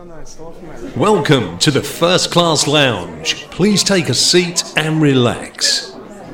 Welcome to the First Class Lounge. Please take a seat and relax.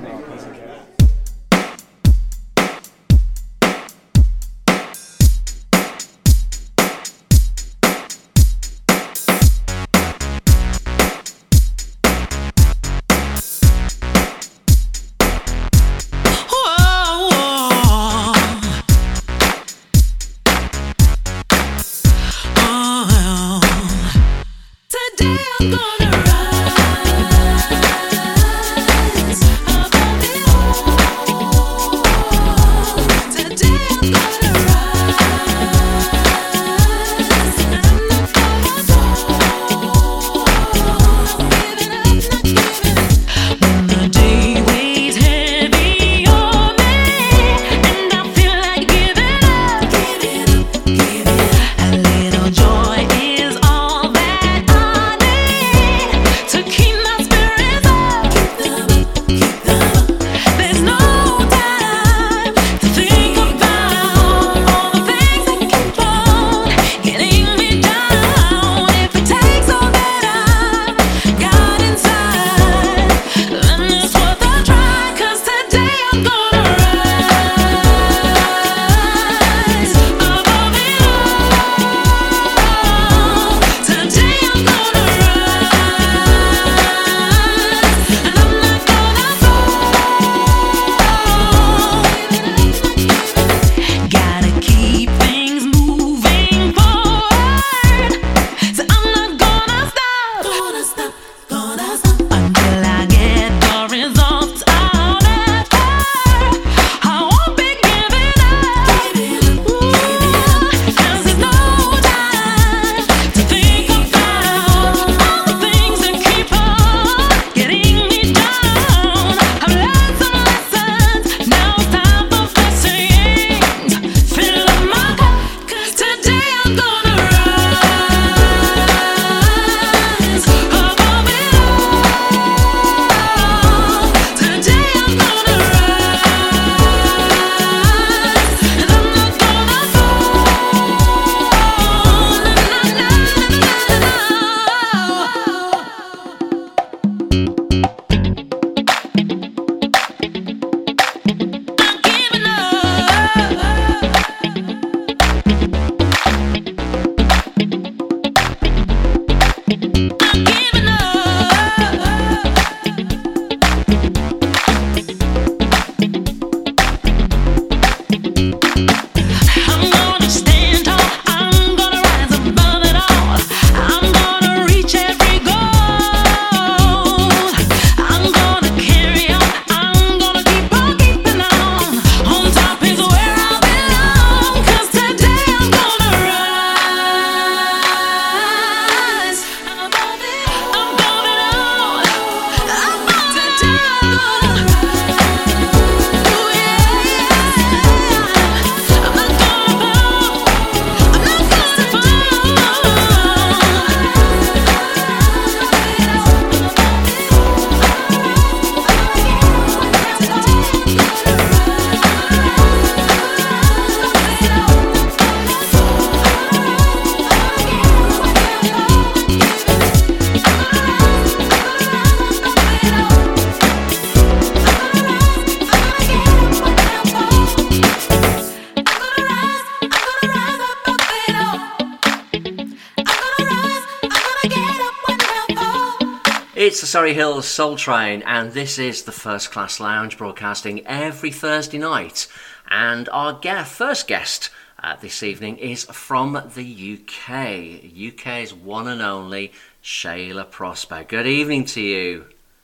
It's the Surrey Hills Soul Train, and this is the First Class Lounge, broadcasting every Thursday night. And our first guest this evening is from the UK. UK's one and only Shayla Prosper. Good evening to you.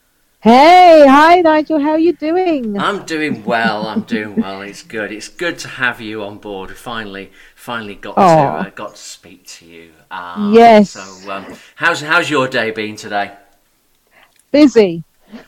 Hey, hi Nigel, how are you doing? I'm doing well. It's good. It's good to have you on board. We finally got to speak to you. Yes. So, how's your day been today? Busy.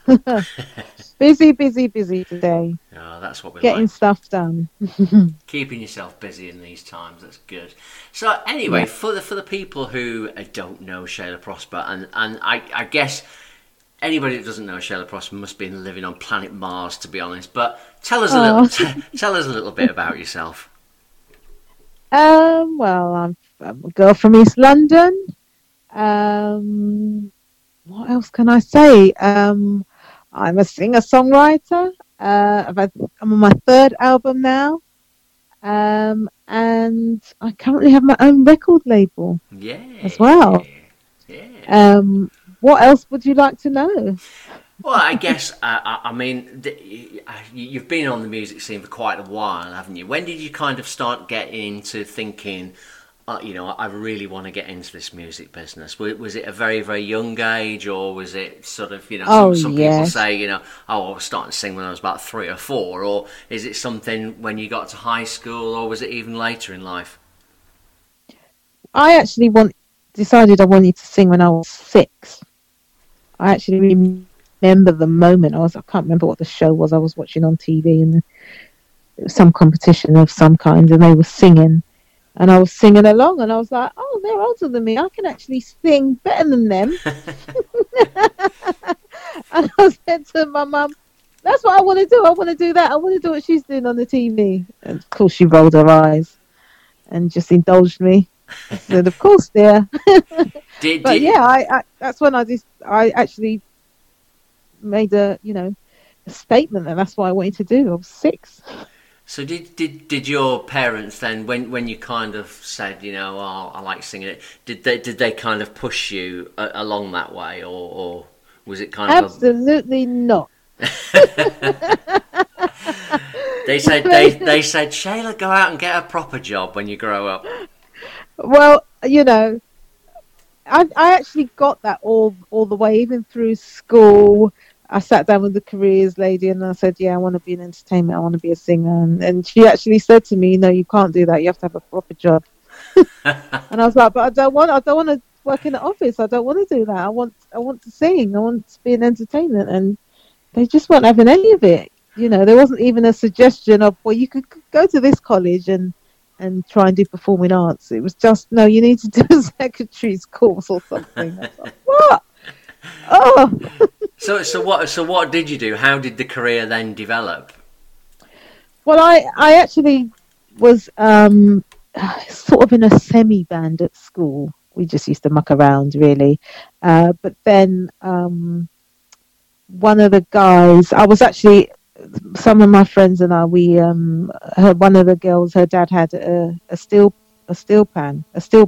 busy today. Oh, that's what we're getting stuff done. Keeping yourself busy in these times, that's good. So anyway, for the people who don't know Shayla Prosper, and I guess anybody that doesn't know Shayla Prosper must be living on planet Mars, to be honest. But tell us a little bit about yourself. Well, I'm a girl from East London. What else can I say? I'm a singer-songwriter. I'm on my third album now. And I currently have my own record label as well. Yeah. What else would you like to know? Well, I guess, I mean, you've been on the music scene for quite a while, haven't you? When did you kind of start getting into thinking, I really want to get into this music business? Was it a very, very young age, or was it sort of, some people say, I was starting to sing when I was about 3 or 4, or is it something when you got to high school, or was it even later in life? I actually decided I wanted to sing when I was 6. I actually remember the moment. I can't remember what the show was I was watching on TV, and it was some competition of some kind, and they were singing. And I was singing along, and I was like, oh, they're older than me. I can actually sing better than them. And I said to my mum, that's what I want to do. I want to do that. I want to do what she's doing on the TV. And of course, she rolled her eyes and just indulged me. I said, of course, dear. I that's when I actually made a statement that that's what I wanted to do. I was 6. So did your parents then, when you kind of said, I like singing it, did they kind of push you along that way, or was it kind of absolutely not? They said Shayla, go out and get a proper job when you grow up. Well, I actually got that all the way, even through school. I sat down with the careers lady and I said, yeah, I want to be in entertainment. I want to be a singer. And she actually said to me, no, you can't do that. You have to have a proper job. And I was like, but I don't want to work in the office. I don't want to do that. I want to sing. I want to be in entertainment. And they just weren't having any of it. There wasn't even a suggestion of, well, you could go to this college and try and do performing arts. It was just, no, you need to do a secretary's course or something. I was like, what? Oh. So what did you do? How did the career then develop? Well, I actually was sort of in a semi-band at school. We just used to muck around, really. But then one of the guys, some of my friends and I, one of the girls, her dad had a steel band.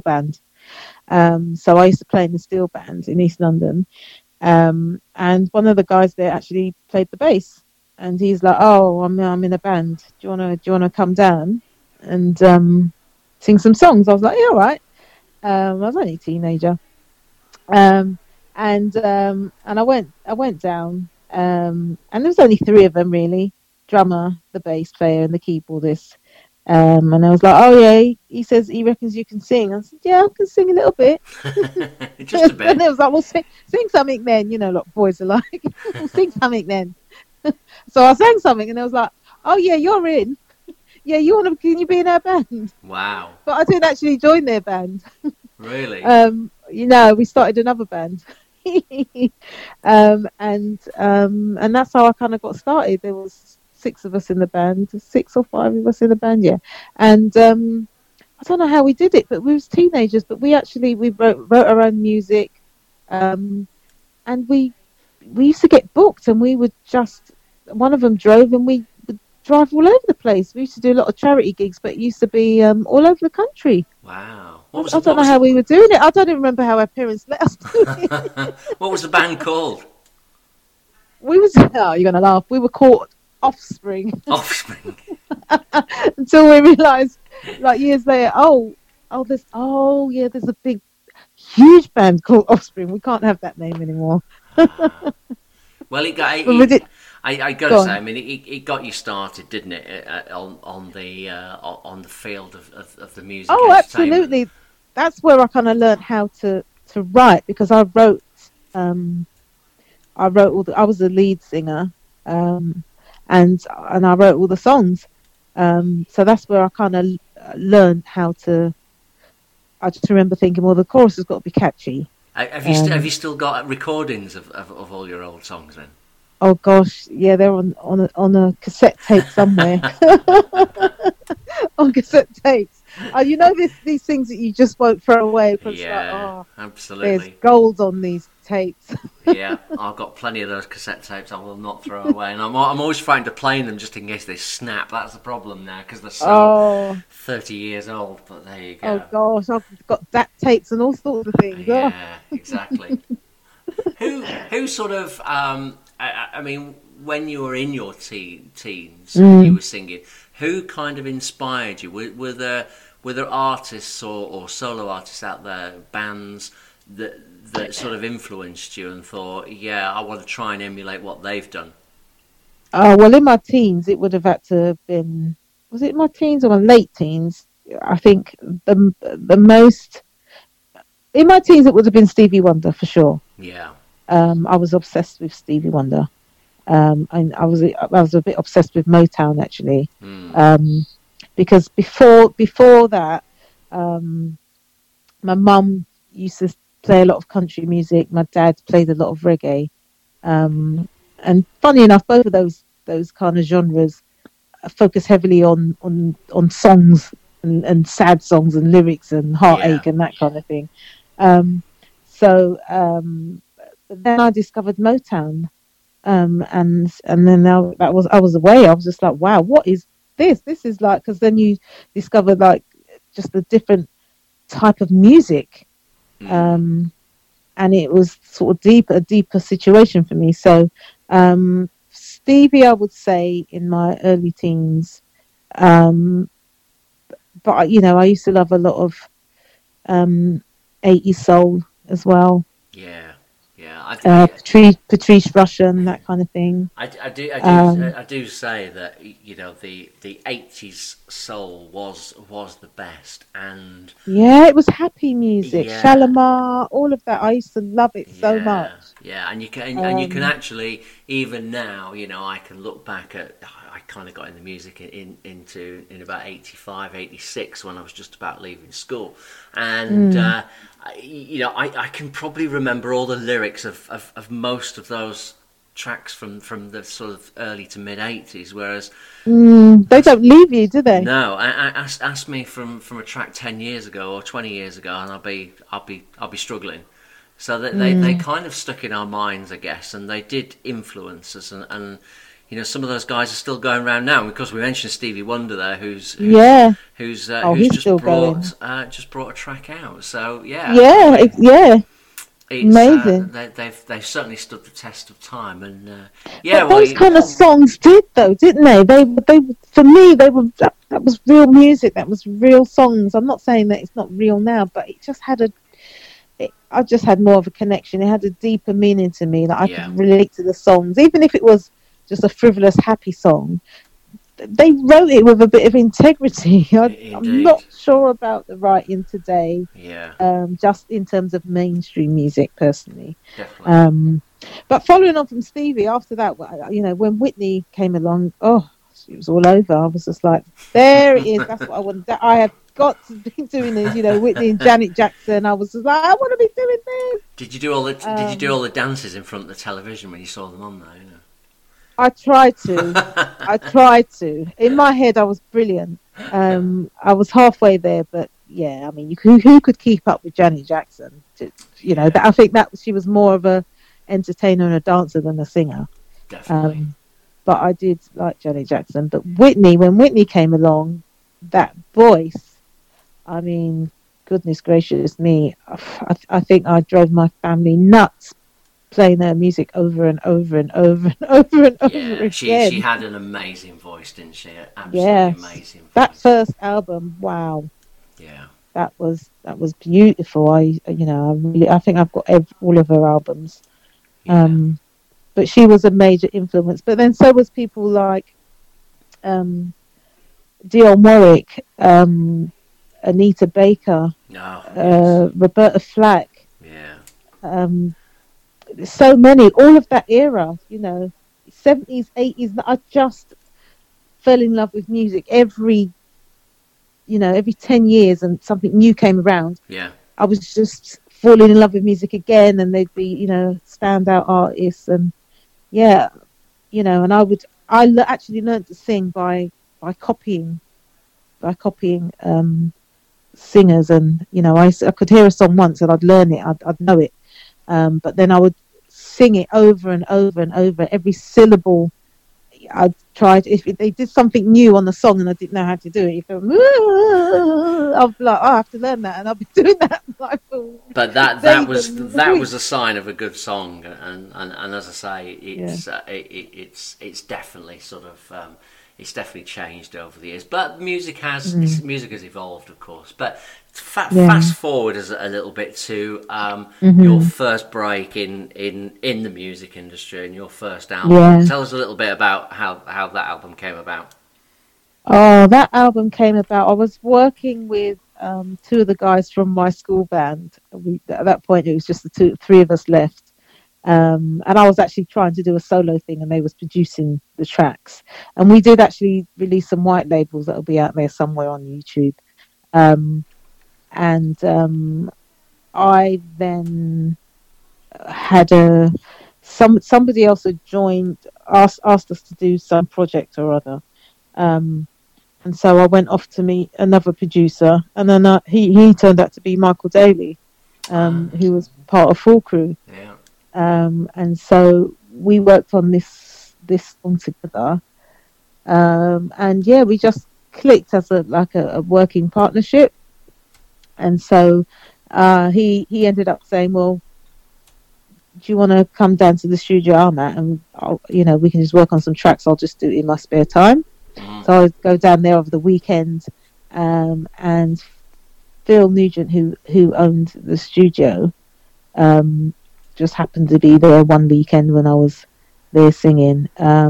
So I used to play in the steel band in East London. And one of the guys there actually played the bass, and he's like, "Oh, I'm in a band. Do you wanna come down and sing some songs?" I was like, "Yeah, all right." I was only a teenager, and I went down, and there was only 3 of them really: drummer, the bass player, and the keyboardist. And I was like, oh yeah, he says he reckons you can sing. I said, yeah, I can sing a little bit. Just a bit. And it was like, well, sing something then, like boys are like, well, sing something then. So I sang something, and I was like, oh yeah, you're in. Yeah, can you be in our band? Wow. But I didn't actually join their band. Really? We started another band. And that's how I kind of got started. There was 6 of us in the band, 6 or 5 of us in the band, yeah. And I don't know how we did it, but we was teenagers. But we wrote our own music, and we used to get booked, and we would one of them drove, and we would drive all over the place. We used to do a lot of charity gigs, but it used to be all over the country. Wow. I don't know how we were doing it. I don't even remember how our parents let us do it. What was the band called? You're going to laugh. We were called Offspring. Offspring. Until we realised, like years later, there's a big, huge band called Offspring. We can't have that name anymore. Well, I got to say, I mean, it got you started, didn't it? On the field of the music. Oh, absolutely. That's where I kind of learned how to write, because I wrote. I was the lead singer. And I wrote all the songs, so that's where I kind of learned how to. I just remember thinking, well, the chorus has got to be catchy. Have you still got recordings of all your old songs then? Oh gosh, yeah, they're on a cassette tape somewhere. On cassette tapes. You know, these things that you just won't throw away because like, Yeah, oh, there's absolutely. gold on these tapes. Yeah, I've got plenty of those cassette tapes I will not throw away, and I'm always frightened of playing them just in case they snap. That's the problem now because they're so Oh, 30 years old. But there you oh go. gosh, I've got DAT tapes and all sorts of things. Oh. Yeah, exactly. Who sort of I mean, when you were in your teens and you were singing, who kind of inspired you? Were there artists or solo artists out there, bands that sort of influenced you and thought, yeah, I want to try and emulate what they've done? Well, in my teens, it would have had to have been. Was it my teens or my late teens? I think the most in my teens it would have been Stevie Wonder for sure. Yeah. I was obsessed with Stevie Wonder. And I was a bit obsessed with Motown actually, because before that, my mum used to play a lot of country music. My dad played a lot of reggae, and funny enough, both of those kind of genres focus heavily on songs and sad songs and lyrics and heartache and that kind of thing. But then I discovered Motown. And then now I was away. I was just like, wow, what is this? This is like, because then you discover like just a different type of music, and it was sort of a deeper situation for me. So, Stevie, I would say in my early teens, but I used to love a lot of 80s soul as well. Yeah. Yeah, Patrice Rushen, that kind of thing. I do say that the 80s soul was the best, and yeah, it was happy music, yeah, Shalimar, all of that. I used to love it so much. Yeah, and you can actually, even now, I can look back at. I kind of got in the music in about 85, 86 when I was just about leaving school, and I can probably remember all the lyrics of most of those tracks from the sort of early to mid 80s, whereas they don't leave you, do they? No, ask me from a track 10 years ago or 20 years ago, and I'll be struggling. So they kind of stuck in our minds, I guess, and they did influence us, and some of those guys are still going around now. Because we mentioned Stevie Wonder there, who's just brought a track out. So amazing. They've certainly stood the test of time, and those kind of songs did though, didn't they? They for me that was real music. That was real songs. I'm not saying that it's not real now, but it just had I just had more of a connection. It had a deeper meaning to me. That I could relate to the songs, even if it was just a frivolous, happy song. They wrote it with a bit of integrity. I'm not sure about the writing today. Yeah. Just in terms of mainstream music, personally. Definitely. But following on from Stevie, after that, when Whitney came along, it was all over. I was just like, there it is. That's what I want. I have got to be doing this. Whitney and Janet Jackson. I was just like, I want to be doing this. Did you do all the dances in front of the television when you saw them on there? I tried to. In my head, I was brilliant. I was halfway there, but yeah, I mean, who could keep up with Janet Jackson? I think that she was more of a entertainer and a dancer than a singer. Definitely. But I did like Janet Jackson. But when Whitney came along, that voice, I mean, goodness gracious me, I think I drove my family nuts playing her music over and over and over and over and over again. She had an amazing voice, didn't she? Absolutely amazing voice. That first album, wow. Yeah. That was beautiful. I think I've got all of her albums. Yeah. But she was a major influence. But then so was people like Dionne Warwick, Anita Baker, Roberta Flack. Yeah. So many, all of that era, 70s, 80s. I just fell in love with music every 10 years, and something new came around. Yeah. I was just falling in love with music again, and they'd be, standout artists, and and I actually learned to sing by copying singers, and I could hear a song once and I'd learn it, I'd know it, but then I would sing it over and over and over, every syllable. I tried, if they did something new on the song and I didn't know how to do it, I'll be like, I have to learn that, and I'll be doing that like but that was a sign of a good song, and as I say, it's definitely sort of it's definitely changed over the years, but music has evolved, of course. But fast forward a little bit to your first break in the music industry and your first album. Yeah. Tell us a little bit about how that album came about. Oh, that album came about. I was working with two of the guys from my school band. At that point, it was just the three of us left. And I was actually trying to do a solo thing, and they was producing the tracks. And we did actually release some white labels that will be out there somewhere on YouTube. I then had somebody else had joined, asked us to do some project or other. And so I went off to meet another producer, and then he turned out to be Michael Daly, who was part of Full Crew. Yeah. And so we worked on this song together, and we just clicked as a working partnership. And so he ended up saying, well, do you want to come down to the studio I'm at, and we can just work on some tracks. I'll just do it in my spare time. So I'd go down there over the weekend, and Phil Nugent, who owned the studio, just happened to be there one weekend when I was there singing,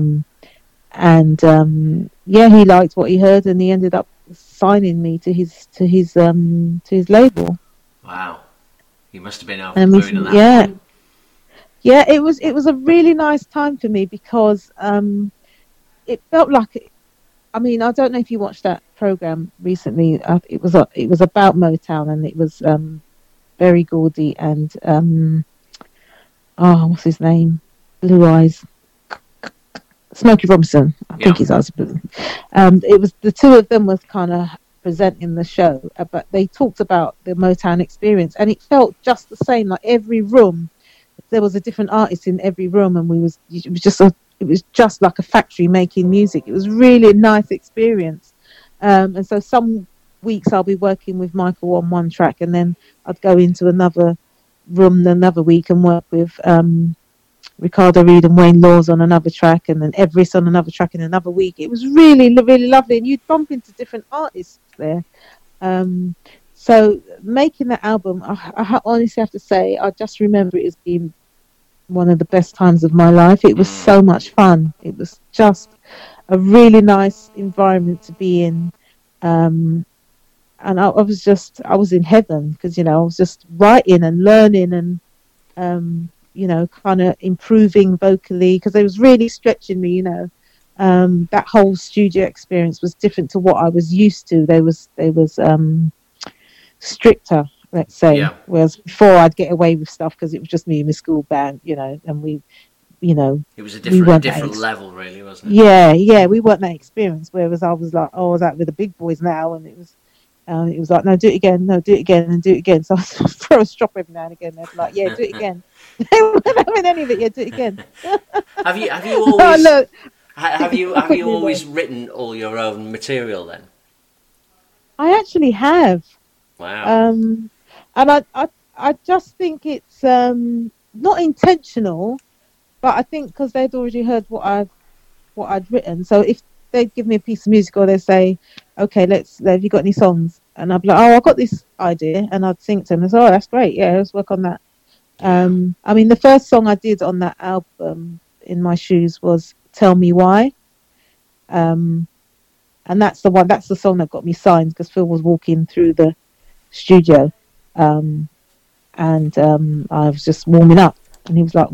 he liked what he heard, and he ended up signing me to his label. Wow, he must have been over the moon at that point. Yeah, it was a really nice time for me, because it felt like, I don't know if you watched that program recently. It was about Motown, and it was Berry Gordy and what's his name? Blue Eyes. Smokey Robinson, I think his husband. It was the two of them was kind of presenting the show, but they talked about the Motown experience, and it felt just the same. Like every room, there was a different artist in every room, and it was just like a factory making music. It was really a nice experience. And so some weeks I'll be working with Michael on one track, and then I'd go into another room another week and work with Ricardo Reed and Wayne Laws on another track, and then Everest on another track in another week. It was really, really lovely, and you'd bump into different artists there. So making that album, I honestly have to say, I just remember it as being one of the best times of my life. It was so much fun. It was just a really nice environment to be in. And I was in heaven, because, I was just writing and learning and, kind of improving vocally, because it was really stretching me, that whole studio experience was different to what I was used to. They was stricter, let's say, whereas before I'd get away with stuff because it was just me and my school band, and we, it was a different level, really, wasn't it? Yeah, we weren't that experienced. Whereas I was like, I was out with the big boys now, and it was like, no, do it again, and do it again. So I was throw a strop every now and again. They'd be like, yeah, do it again. They weren't having any of it. Yeah, do it again. Have you always have you always written all your own material then? I actually have. Wow. And I just think it's not intentional, but I think because they'd already heard what I'd written. So if they'd give me a piece of music, or they'd say, okay, have you got any songs? And I'd be like, oh, I've got this idea, and I'd sing to them. And say, oh, that's great, yeah, let's work on that. The first song I did on that album, In My Shoes, was Tell Me Why. And that's the song that got me signed, because Phil was walking through the studio, and I was just warming up, and he was like,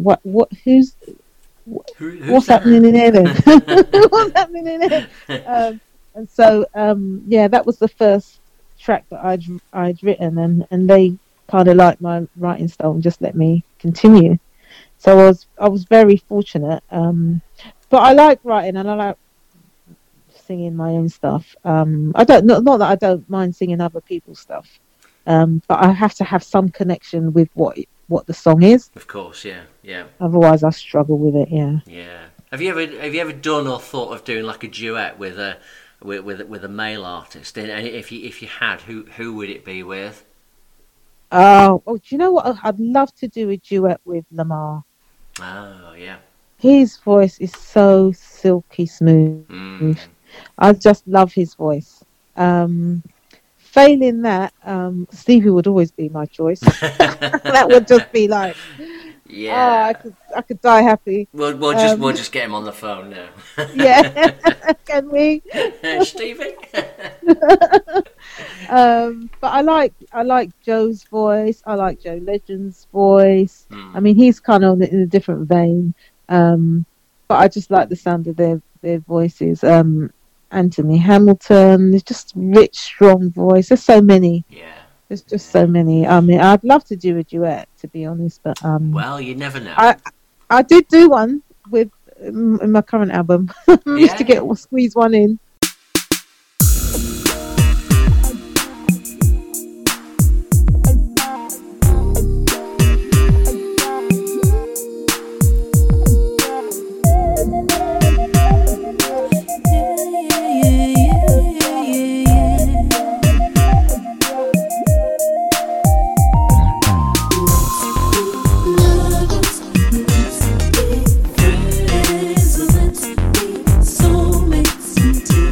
what's happening in here then? What's happening in here? And so that was the first track that I'd written, and they kind of liked my writing style and just let me continue. So I was very fortunate, but I like writing, and I like singing my own stuff. I don't not that I don't mind singing other people's stuff, but I have to have some connection with what the song is. Of course, yeah. Otherwise, I struggle with it. Yeah. Yeah. Have you ever done or thought of doing like a duet with a male artist? And if you had, who would it be with? Oh, do you know what? I'd love to do a duet with Lamar. Oh, yeah. His voice is so silky smooth. I just love his voice. Failing that, Stevie would always be my choice. That would just be like, yeah. I could die happy. We'll just get him on the phone now. Yeah, can we? Stevie. But I like Joe's voice. I like Joe Legend's voice. I mean, he's kind of in a different vein. But I just like the sound of their voices. Anthony Hamilton, there's just rich, strong voice. There's so many. Yeah. There's just so many. I mean, I'd love to do a duet, to be honest, but well, you never know. I did do one with in my current album. Managed to squeeze one in. Soulmates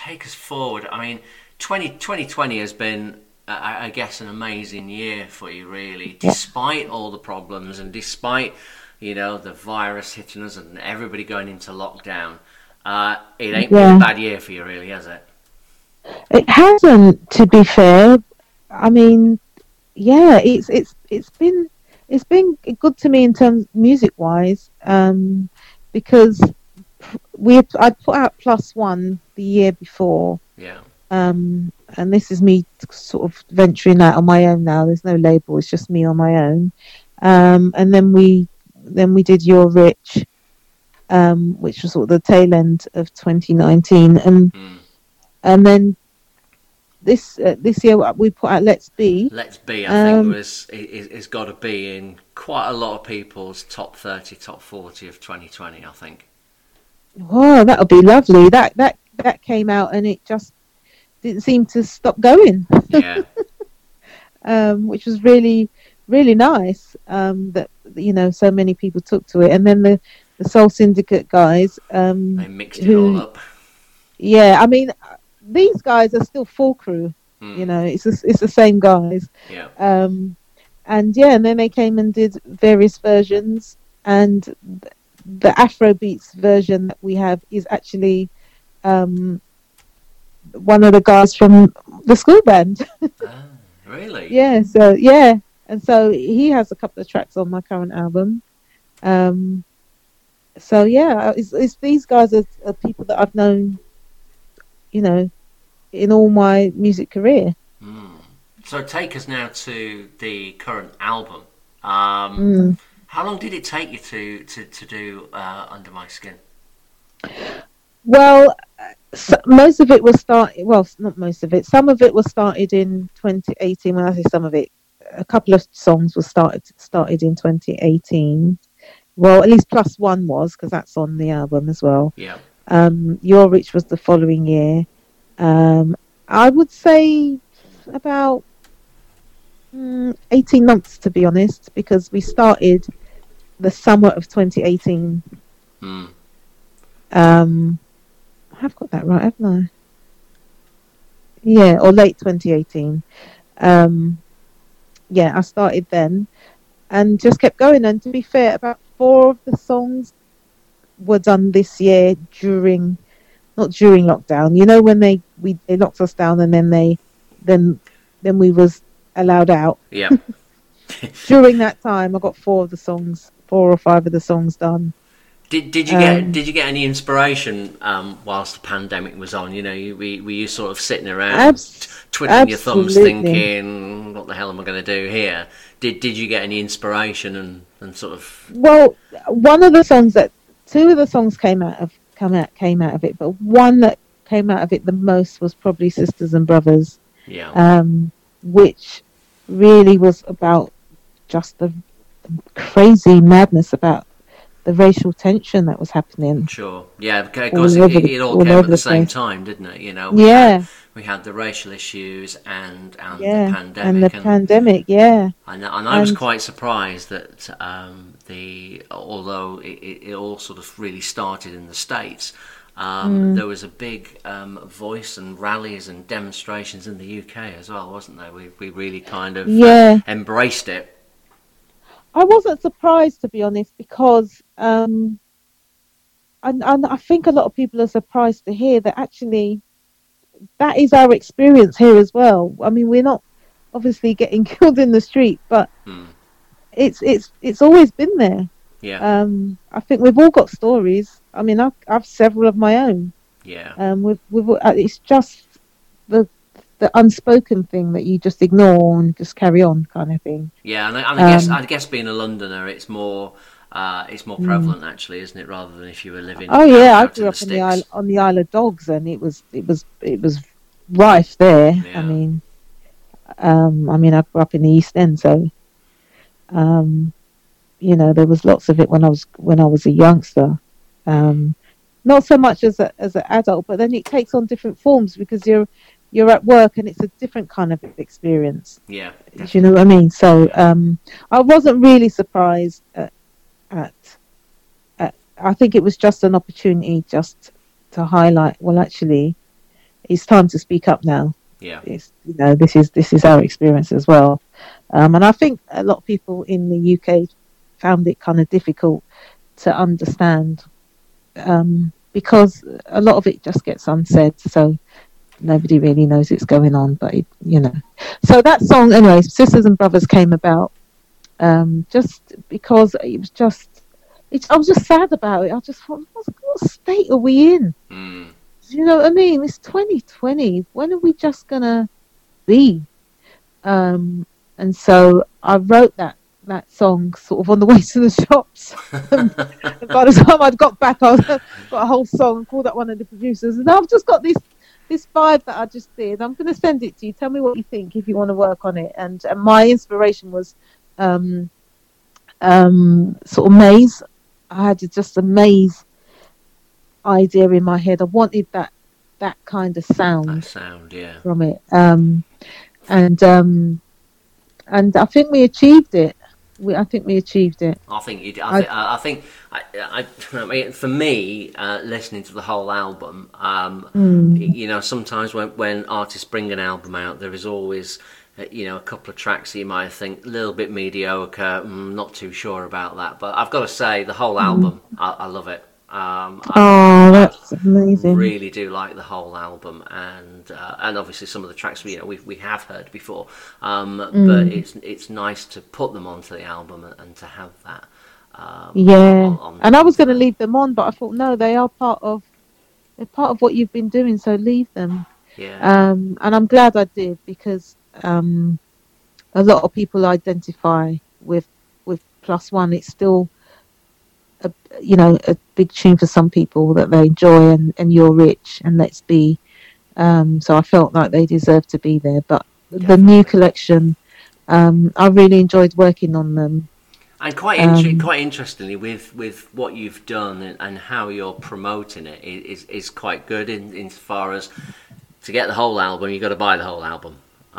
take us forward. I mean, 2020 has been, I guess, an amazing year for you, really, despite all the problems and despite, you know, the virus hitting us and everybody going into lockdown. It ain't been a bad year for you, really, has it? It hasn't, to be fair. I mean, yeah, it's been good to me in terms music wise, because I'd put out Plus One the year before. Yeah. And this is me sort of venturing out on my own now. There's no label; it's just me on my own. And then we did You're Rich, which was sort of the tail end of 2019, and then this year we put out Let's Be. Let's Be, I think, is got to be in quite a lot of people's top 30, top 40 of 2020. I think. Oh, that'll be lovely. That came out and it just didn't seem to stop going. Yeah. Which was really, really nice. That, you know, so many people took to it, and then the Soul Syndicate guys. They mixed it all up. Yeah, I mean, these guys are still Full Crew. You know, it's the same guys. Yeah. And then they came and did various versions, and the Afrobeats version that we have is actually one of the guys from the school band. Really? Yeah. And so he has a couple of tracks on my current album. So yeah, it's these guys are people that I've known, you know, in all my music career. So take us now to the current album. How long did it take you to do Under My Skin? Well, most of it was started. Well, not most of it. Some of it was started in 2018. When I say some of it, a couple of songs were started in 2018. Well, at least Plus One was, because that's on the album as well. Yeah. You're Rich was the following year. I would say about 18 months, to be honest, because we started the summer of 2018. I've got that right, haven't I? Yeah, or late 2018. I started then and just kept going. And to be fair, about 4 of the songs were done this year not during lockdown. You know, when they locked us down and then we was allowed out. Yeah. During that time, I got 4 or 5 of the songs done. Did you get any inspiration whilst the pandemic was on? You know, were you sort of sitting around twiddling your thumbs, thinking, "What the hell am I going to do here?" Did you get any inspiration and sort of? Well, two of the songs came out of it, but one that came out of it the most was probably Sisters and Brothers. Yeah. Which really was about just the crazy madness about the racial tension that was happening. Sure. Yeah, because it all came at the same time, didn't it? You know. We had the racial issues and the pandemic. And I was quite surprised that although it all sort of really started in the States, there was a big voice and rallies and demonstrations in the UK as well, wasn't there? We really kind of embraced it. I wasn't surprised, to be honest, because and I think a lot of people are surprised to hear that actually that is our experience here as well. I mean, we're not obviously getting killed in the street, but it's always been there. Yeah. I think we've all got stories. I mean, I've several of my own. Yeah. It's just the unspoken thing that you just ignore and just carry on, kind of thing. Yeah, and I guess being a Londoner, it's more prevalent actually, isn't it? Rather than if you were living. Oh yeah, I grew up on the Isle of Dogs, and it was rife there. Yeah. I mean, I grew up in the East End, so you know, there was lots of it when I was a youngster. Not so much as an adult, but then it takes on different forms because you're at work and it's a different kind of experience. Yeah. Do you know what I mean? So I wasn't really surprised at I think it was just an opportunity just to highlight, well, actually, it's time to speak up now. Yeah. It's, this is our experience as well. And I think a lot of people in the UK found it kind of difficult to understand, because a lot of it just gets unsaid, so nobody really knows it's going on. But so that song, anyway, Sisters and Brothers, came about just because it was just, I was just sad about it. I just thought, what state are we in? You know what I mean? It's 2020. When are we just gonna be? And so I wrote that song sort of on the way to the shops. And by the time I'd got back, I got a whole song and called up one of the producers, and I've just got this vibe that I just did. I'm going to send it to you. Tell me what you think if you want to work on it. And my inspiration was sort of maze. I had just a maze idea in my head. I wanted that kind of sound. Yeah. From it. And I think we achieved it. I think we achieved it. I think you did. I mean, for me, listening to the whole album, sometimes when artists bring an album out, there is always, a couple of tracks that you might think a little bit mediocre. Not too sure about that, but I've got to say, the whole album, I love it. That's amazing. Really do like the whole album, and obviously some of the tracks we have heard before, but it's nice to put them onto the album and to have that. And I was going to leave them on, but I thought no, they're part of what you've been doing, so leave them. And I'm glad I did, because a lot of people identify with Plus One. It's still a big tune for some people that they enjoy, and You're Rich and Let's Be. So I felt like they deserved to be there. But the new collection, I really enjoyed working on them. And quite interestingly, with what you've done and how you're promoting it is quite good in as far as, to get the whole album, you've got to buy the whole album.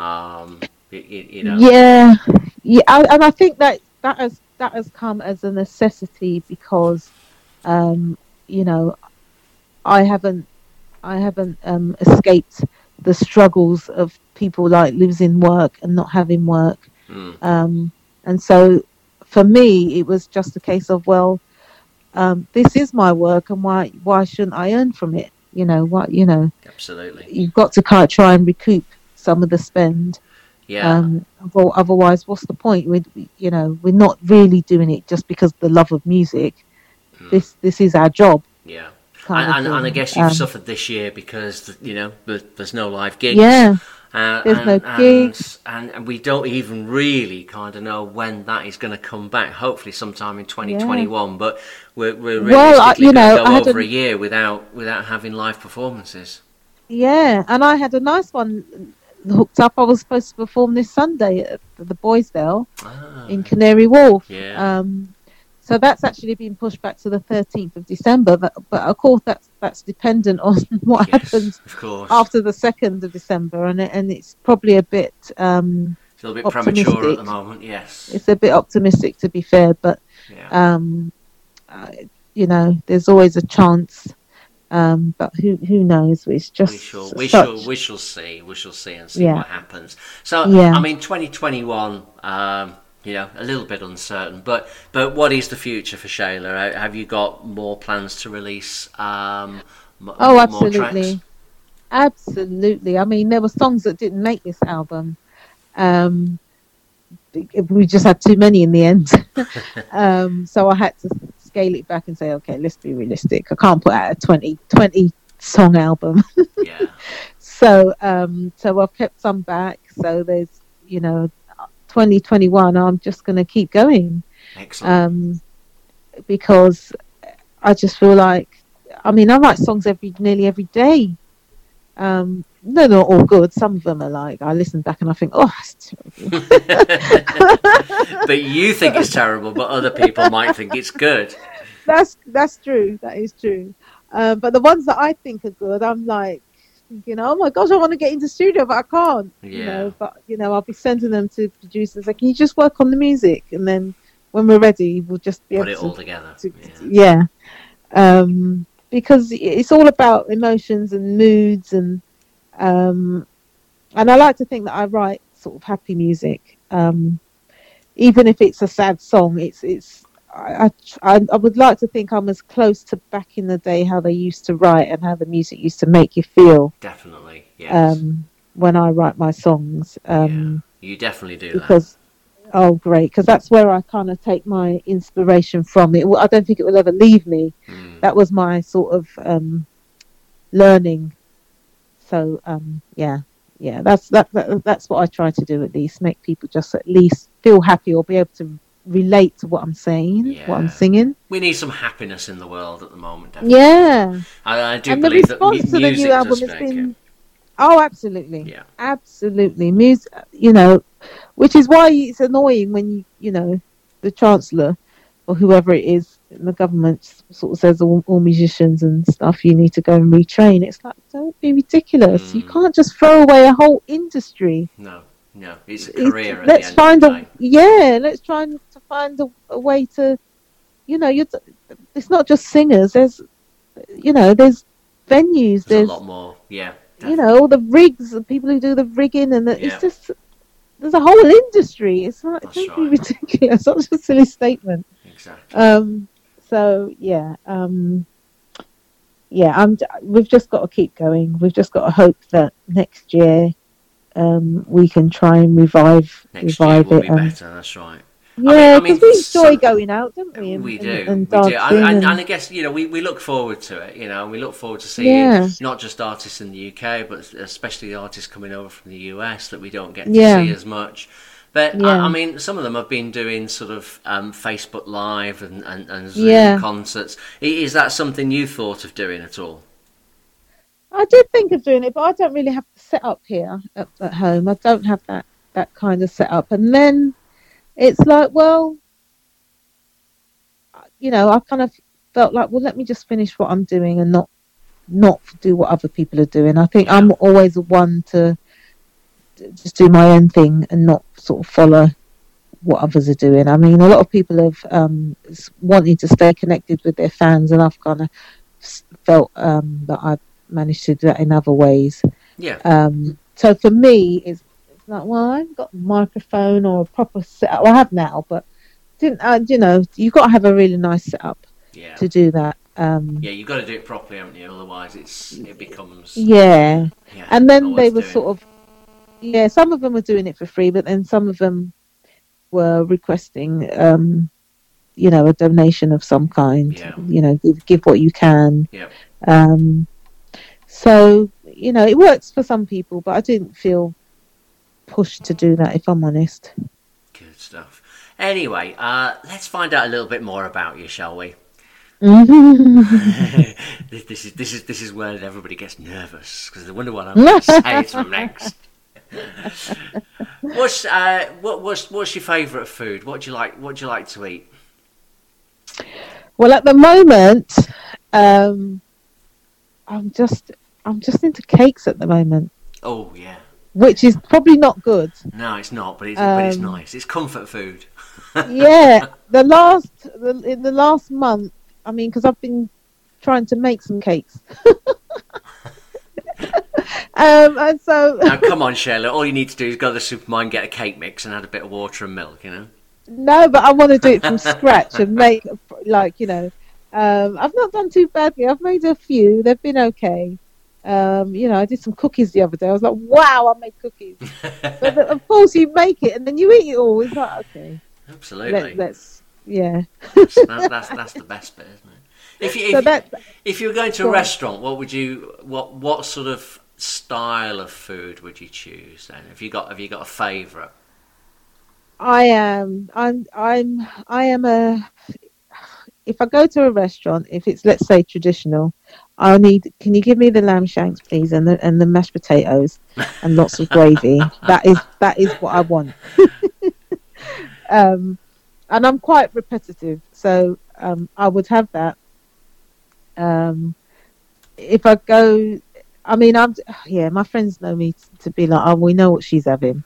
Yeah, and I think that has come as a necessity, because I haven't escaped the struggles of people like losing work and not having work, and so for me it was just a case of, well, this is my work, and why shouldn't I earn from it? Absolutely, you've got to try and recoup some of the spend. Otherwise, what's the point? We're not really doing it just because of the love of music. This is our job. Yeah, and I guess you've suffered this year because there's no live gigs. Yeah, there's no gigs, and we don't even really kind of know when that is going to come back. Hopefully, sometime in 2021. But we're realistically going to go over a year without having live performances. Yeah, and I had a nice one hooked up. I was supposed to perform this Sunday at the Boysdale in Canary Wharf. So that's actually been pushed back to the 13th of December. But of course, that's dependent on what happens after the 2nd of December, and it's probably a bit it's a little bit premature at the moment. Yes, it's a bit optimistic, to be fair, but there's always a chance. But who knows? It's just we shall see and see what happens. So I mean, 2021, a little bit uncertain, but what is the future for Shayla? Have you got more plans to release? Absolutely, more tracks? Absolutely. I mean, there were songs that didn't make this album. We just had too many in the end, so I had to scale it back and say, okay, let's be realistic. I can't put out a 20 song album. So I've kept some back. So there's 2021. I'm just going to keep going. Excellent. Because I just feel like, I mean, I write songs nearly every day. They're not all good. Some of them are like, I listen back and I think, oh, that's terrible. But you think it's terrible, but other people might think it's good. That's true. That is true. But the ones that I think are good, I'm like thinking, oh my gosh, I want to get into the studio, but I can't. But I'll be sending them to producers like, can you just work on the music, and then when we're ready, we'll just be put able it all together. Because it's all about emotions and moods, and And I like to think that I write sort of happy music, even if it's a sad song. I would like to think I'm as close to back in the day how they used to write and how the music used to make you feel. Definitely, yes. When I write my songs, you definitely do because, that. Oh, great! Because that's where I kind of take my inspiration from. I don't think it will ever leave me. That was my sort of learning. So that's what I try to do, at least make people just at least feel happy or be able to relate to what I'm saying, what I'm singing. We need some happiness in the world at the moment, definitely. Yeah. I do and believe the response that to the new album has been... Oh, absolutely. Yeah. Absolutely. Music, which is why it's annoying when the Chancellor or whoever it is in the government sort of says all musicians and stuff, you need to go and retrain. It's like, don't be ridiculous. You can't just throw away a whole industry. No, it's a career. Let's try to find a way to, it's not just singers. There's venues. There's a lot more. Yeah. Definitely. All the rigs, the people who do the rigging, and it's just, there's a whole industry. It's like, don't be ridiculous. That's a silly statement. Exactly. We've just got to keep going. We've just got to hope that next year we can try and revive it. Next year will be better. That's right. Yeah, because we enjoy going out, don't we? We do. And I guess, we look forward to it, and we look forward to seeing not just artists in the UK, but especially the artists coming over from the US that we don't get to see as much. But, some of them have been doing sort of Facebook Live and Zoom concerts. Is that something you thought of doing at all? I did think of doing it, but I don't really have the setup here at home. I don't have that kind of setup. And then... it's like, well, I kind of felt like, well, let me just finish what I'm doing and not do what other people are doing. I think I'm always the one to just do my own thing and not sort of follow what others are doing. I mean, a lot of people have wanting to stay connected with their fans, and I've kind of felt that I've managed to do that in other ways. Yeah. So for me, it's like, well, I haven't got a microphone or a proper setup. Well, I have now, but you've got to have a really nice setup to do that. You've got to do it properly, haven't you? Otherwise, it becomes... Yeah. And then they were sort of... Yeah, some of them were doing it for free, but then some of them were requesting, a donation of some kind. Yeah. Give what you can. Yeah. So, it works for some people, but I didn't feel pushed to do that, if I'm honest. Good stuff. Anyway, let's find out a little bit more about you, shall we? This is where everybody gets nervous because they wonder what I'm going to say from next. What's your favourite food? What do you like to eat? Well, at the moment, I'm just into cakes at the moment. Oh yeah. Which is probably not good. No, it's not, but it's nice. It's comfort food. Yeah, in the last month, I mean, because I've been trying to make some cakes. And so... Now, come on, Sheila. All you need to do is go to the supermarket, get a cake mix, and add a bit of water and milk, No, but I want to do it from scratch and make, I've not done too badly. I've made a few. They've been okay. I did some cookies the other day. I was like, wow, I made cookies. But of course, you make it and then you eat it all. It's like, okay. Absolutely. Let's yeah. That's the best bit, isn't it? If you were going to a restaurant, what sort of style of food would you choose then? Have you got a favourite? I am if I go to a restaurant, if it's, let's say, traditional, can you give me the lamb shanks, please, and the mashed potatoes and lots of gravy. That is what I want. And I'm quite repetitive, so I would have that. If I go, I mean, my friends know me to be like, oh, we know what she's having.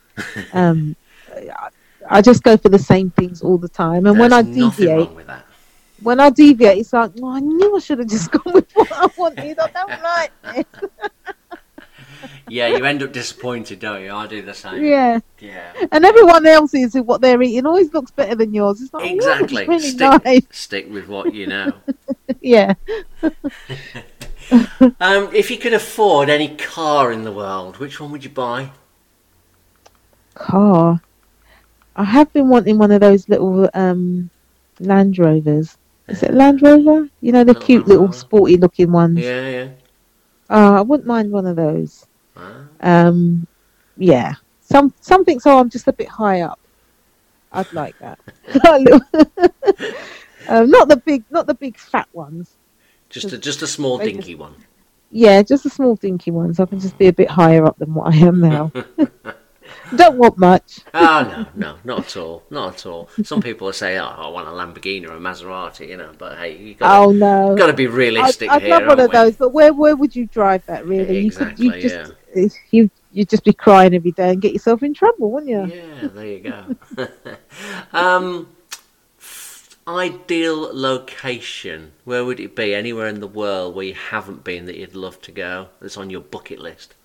I just go for the same things all the time, and when I deviate, it's like, oh, I knew I should have just gone with what I wanted. I don't like this. Yeah, you end up disappointed, don't you? I do the same. Yeah. Yeah. And everyone else's, what they're eating always looks better than yours. It's like, Exactly. Oh, it's really nice. Stick with what you know. Yeah. If you could afford any car in the world, which one would you buy? Car. I have been wanting one of those little Land Rovers. Is it Land Rover? You know, the cute little sporty looking ones. Yeah. I wouldn't mind one of those. Ah. Yeah. Something so I'm just a bit high up. I'd like that. Not the big fat ones. Just a small dinky one. Yeah, just a small dinky one, so I can just be a bit higher up than what I am now. Don't want much. Oh, no, not at all. Not at all. Some people will say, I want a Lamborghini or a Maserati, you know, but hey, you've got to be realistic I'd here, love one of those, but where would you drive that, really? Exactly, You'd just be crying every day and get yourself in trouble, wouldn't you? Yeah, there you go. Ideal location, where would it be? Anywhere in the world where you haven't been that you'd love to go, that's on your bucket list?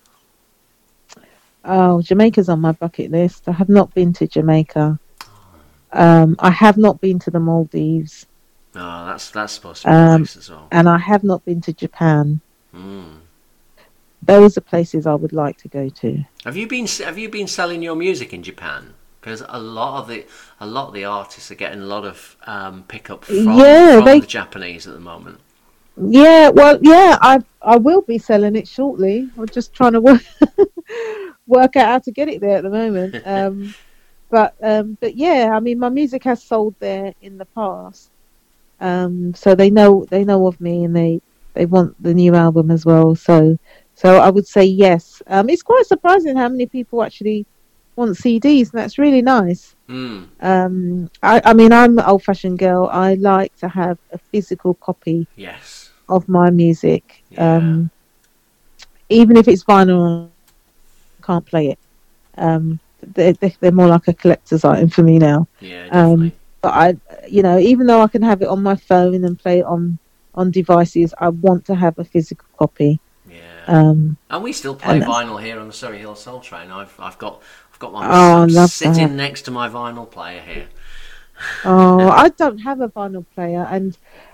Oh, Jamaica's on my bucket list. I have not been to Jamaica. I have not been to the Maldives. Oh, that's supposed to be nice as well. And I have not been to Japan. Mm. Those are places I would like to go to. Have you been selling your music in Japan? Because a lot of the artists are getting a lot of pickup from the Japanese at the moment. Yeah, well, yeah, I will be selling it shortly. I'm just trying to work out how to get it there at the moment. But yeah, I mean, my music has sold there in the past, so they know of me, and they want the new album as well. So I would say yes. It's quite surprising how many people actually want CDs, and that's really nice. I mean, I'm an old-fashioned girl. I like to have a physical copy. Yes. Of my music, Yeah. Even if it's vinyl, I can't play it. They're more like a collector's item for me now. Yeah, definitely. But even though I can have it on my phone and play it on devices, I want to have a physical copy. Yeah. And we still play vinyl here on the Surrey Hill Soul Train. I've got one sitting next to my vinyl player here. Oh, I don't have a vinyl player, and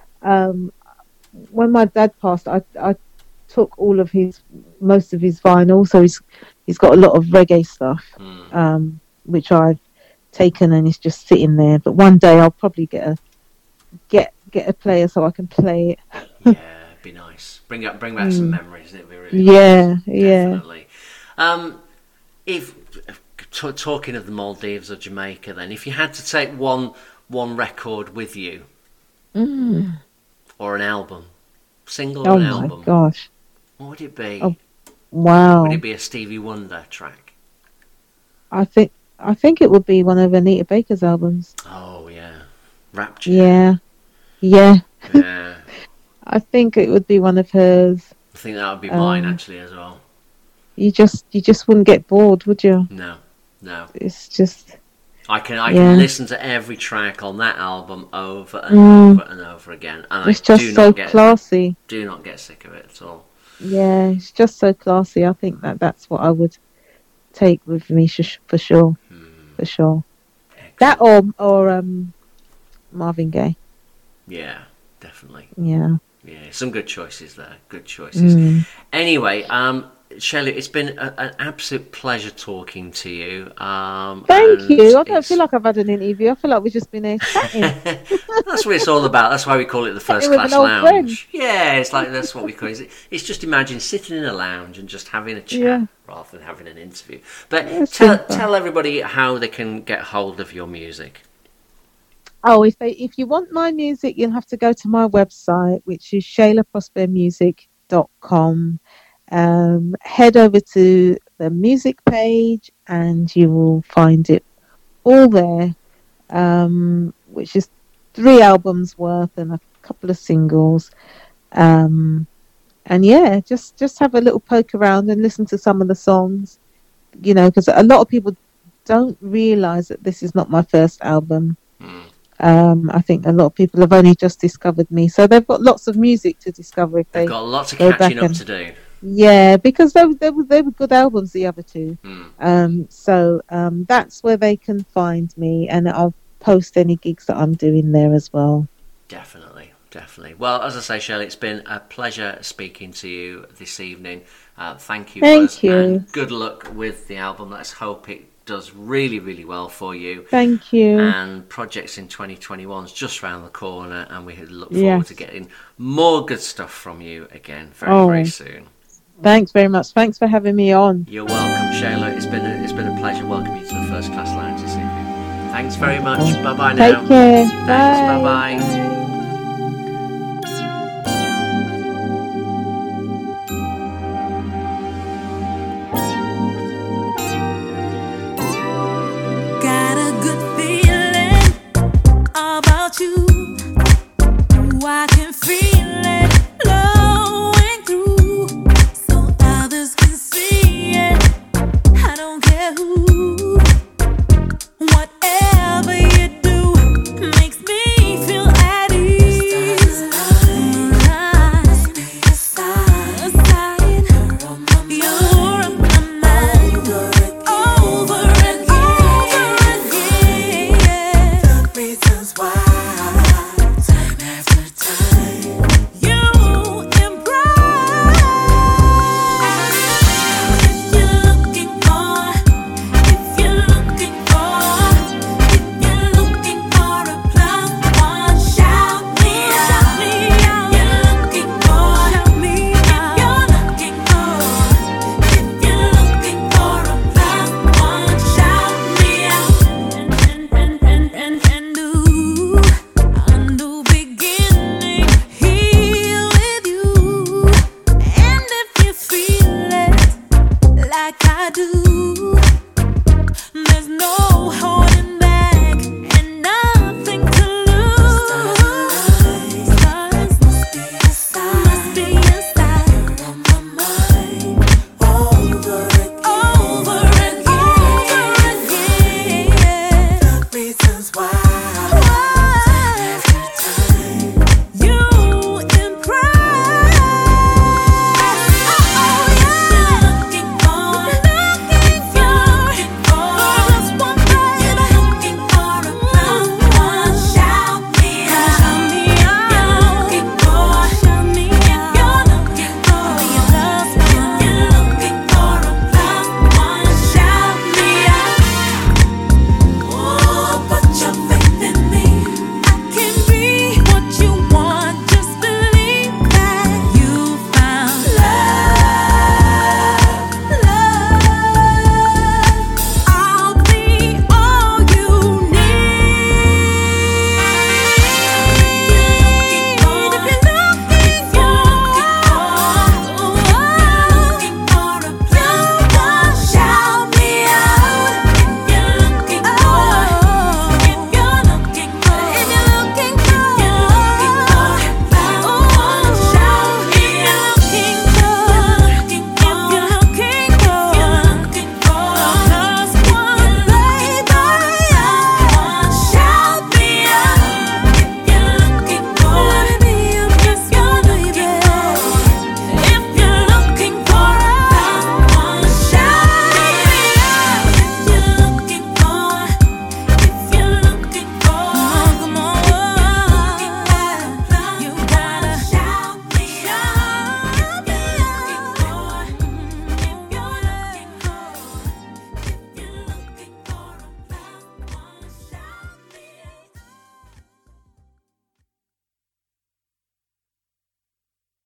when my dad passed, I took most of his vinyl, so he's got a lot of reggae stuff, which I've taken, and it's just sitting there. But one day I'll probably get a player so I can play it. Yeah, it'd be nice. Bring back some memories. It'd be really nice. Definitely. If talking of the Maldives or Jamaica, then if you had to take one record with you. Or an album, single or an album. Oh my gosh! What would it be? Oh, wow! Would it be a Stevie Wonder track? I think it would be one of Anita Baker's albums. Oh yeah, Rapture. Yeah. Yeah. I think it would be one of hers. I think that would be mine actually as well. You just wouldn't get bored, would you? No. It's just. I can listen to every track on that album over and over and over again, and it's just so classy. Do not get sick of it at all. Yeah, it's just so classy. I think that's what I would take with me for sure. For sure. Excellent. That or Marvin Gaye. Yeah, definitely. Yeah, some good choices there. Good choices. Anyway, Shelley, it's been an absolute pleasure talking to you. Thank you. I don't feel like I've had an interview. I feel like we've just been here chatting. That's what it's all about. That's why we call it the First Class Lounge. Friend. Yeah, it's like that's what we call it. It's just imagine sitting in a lounge and just having a chat rather than having an interview. But tell everybody how they can get hold of your music. Oh, if you want my music, you'll have to go to my website, which is shaylaprospermusic.com. Head over to the music page and you will find it all there, which is 3 albums worth and a couple of singles, and yeah, just have a little poke around and listen to some of the songs, because a lot of people don't realise that this is not my first album. I think a lot of people have only just discovered me, so they've got lots of music to discover if they've got lots of catching up to do. Yeah, because they were good albums, the other two. So that's where they can find me, and I'll post any gigs that I'm doing there as well. Definitely. Well, as I say, Shirley, it's been a pleasure speaking to you this evening. Thank you. Thank you. And good luck with the album. Let's hope it does really, really well for you. Thank you. And projects in 2021 is just round the corner, and we look forward to getting more good stuff from you again very soon. Thanks very much. Thanks for having me on. You're welcome, Shayla. It's been a pleasure welcoming you to the First Class Lounge this evening. Thanks very much. Bye bye now. Take care. Thanks. Bye bye.